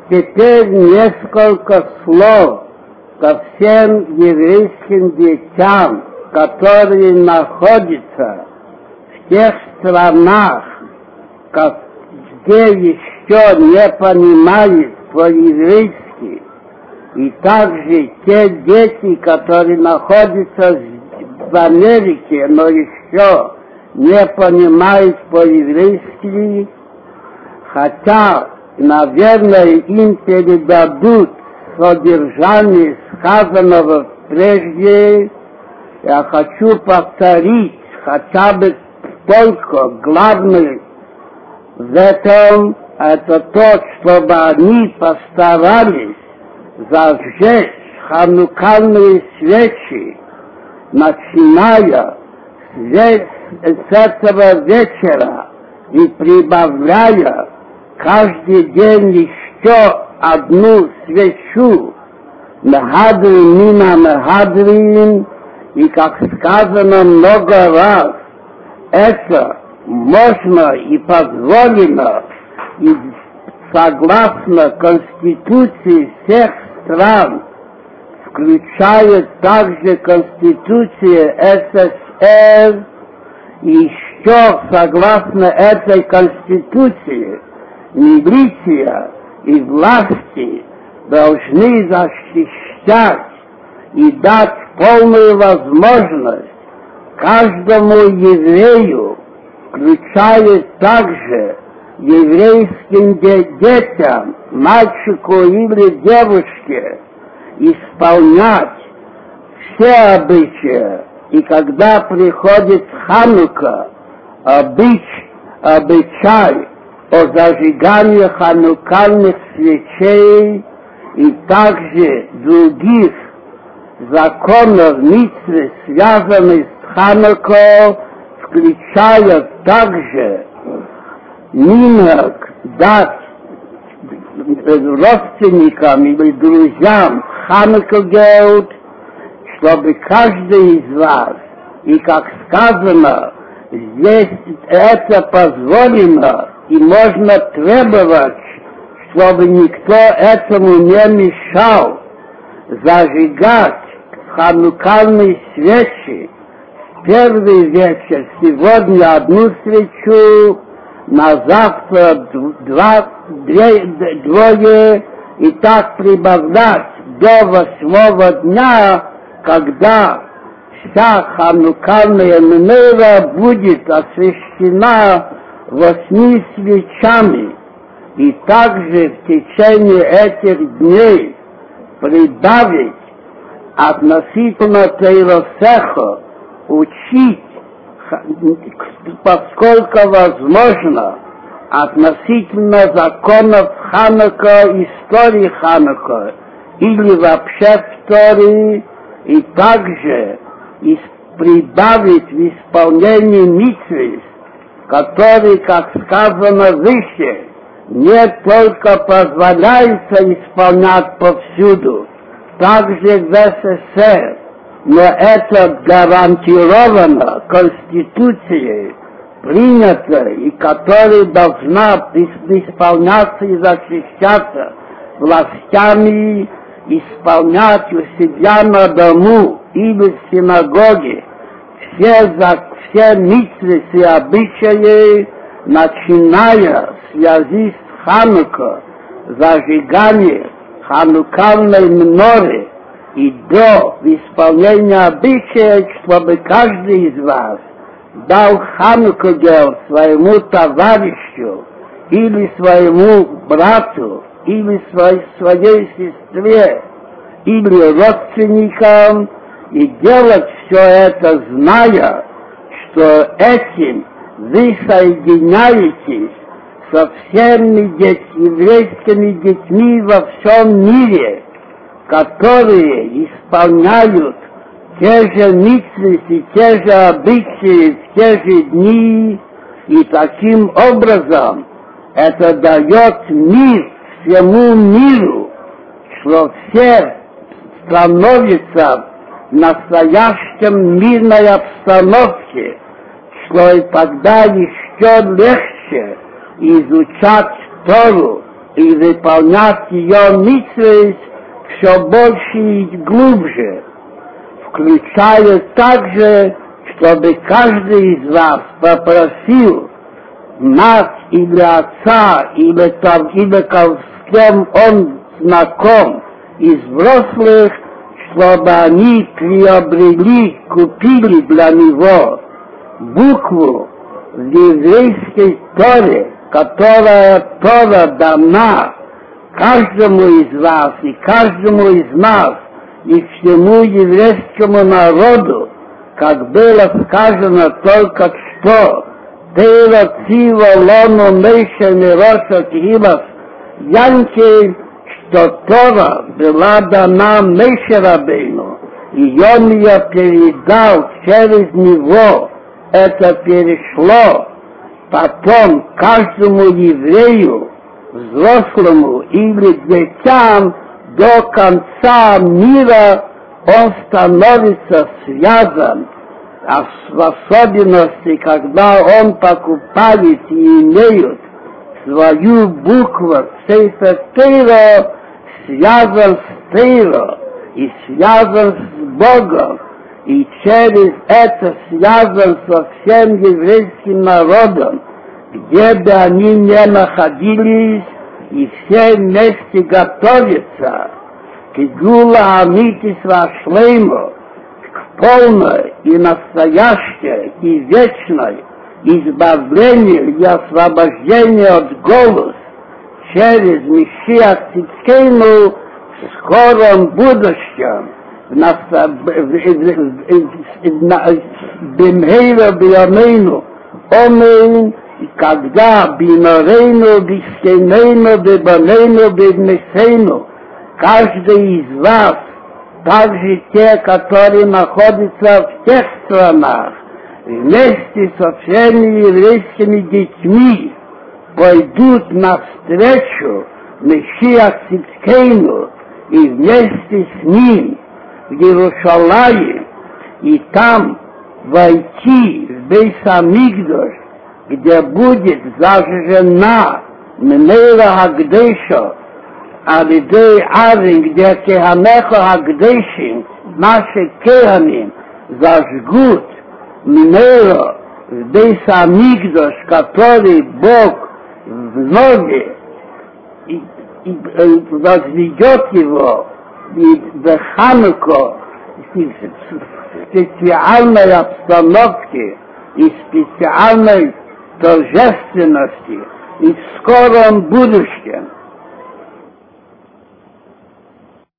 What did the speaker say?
Теперь несколько слов ко всем еврейским детям, которые находятся в тех странах, где еще не понимают по-еврейски, и также те дети, которые находятся в Америке, но еще не понимают по-еврейски, хотя, наверное, им передадут содержание сказанного прежде. Я хочу повторить хотя бы только главное в этом, это то, чтобы они постарались зажечь ханукальные свечи, начиная с этого вечера и прибавляя каждый день еще одну свечу, мехадрим мина мехадрим, и, как сказано много раз, это можно и позволено, и согласно Конституции всех стран, включая также Конституцию СССР, и еще согласно этой Конституции милиция и власти должны защищать и дать полную возможность каждому еврею, включая также еврейским детям, мальчику или девушке, исполнять все обычаи. И когда приходит Ханука, обычай о зажигании ханукальных свечей и также других законов мицвы, связанных с Ханукой, включая также минхаг дать родственникам или друзьям Ханука-гелд, чтобы каждый из вас, и как сказано, здесь это позволено, и можно требовать, чтобы никто этому не мешал, зажигать ханукальные свечи. Первый вечер сегодня одну свечу, на завтра двое, и так прибавлять до 8 дня, когда вся ханукальная минора будет освещена 8 свечами. И также в течение этих дней прибавить относительно Тейросеха, учить, поскольку возможно, относительно законов Ханука, истории Ханука, или вообще в Торе, и также прибавить в исполнении мицвы, которые, как сказано выше, не только позволяется исполнять повсюду, также в СССР, но это гарантировано Конституцией, принято, и которая должна исполняться и защищаться властями, исполнять у себя на дому или в синагоге все мицвы и обычаи, начиная с связи с Ханукой, зажигание ханукальной миноры и до исполнения обычаев, чтобы каждый из вас дал Ханука-гелд своему товарищу или своему брату, или своей сестре, или родственникам, и делать все это, зная, что этим вы соединяетесь со всеми еврейскими детьми во всем мире, которые исполняют те же мицвы и те же обычаи в те же дни, и таким образом это дает мир всему миру, что все становятся в настоящем мирной обстановке, что и тогда еще легче изучать Тору и выполнять ее миссию все больше и глубже, включая также, чтобы каждый из вас попросил мать или отца, или с кем он знаком из взрослых, чтобы они приобрели, купили для него букву в еврейской Торе, которая Тора дана каждому из вас и каждому из нас, и всему еврейскому народу, как было сказано только что, Тейра Цива Лону Мейша Мироша Кхилас Янки, что Тора была дана Мейше Рабейну, и он ее передал через него, это перешло потом каждому еврею, взрослому или детям, до конца мира он становится связан, а в особенности, когда он покупает и имеют свою букву Сейфер Тейро, связан с Тейро и связан с Богом, и через это связан со всем еврейским народом, где бы они ни находились, и все вместе готовятся к Гула Амитис Вашлейму, к полной и настоящей и вечной избавлению и освобождению от голода через Мишиах Цидкейну в скором будущем, Бимейра Биямейну, Омейн, и когда Бинорейну, Бискейнейну, Бибанейну, Бибмесейну, каждый из вас, также те, которые находятся в тех странах, вместе со всеми еврейскими детьми, пойдут навстречу Мешиах Цидкейну и вместе с ним в Иерусалим, и там войти в Бейт-Амикдош, где будет зажжена Мнера Хагдеша, Алидей Арин, где Кеханеха Хагдешим, наши Кеханим, зажгут Мнера в Бейт-Амикдош, который Бог в ноги и возведет его, и в Хануку, в специальной обстановке и специальной торжественности, и в скором будущем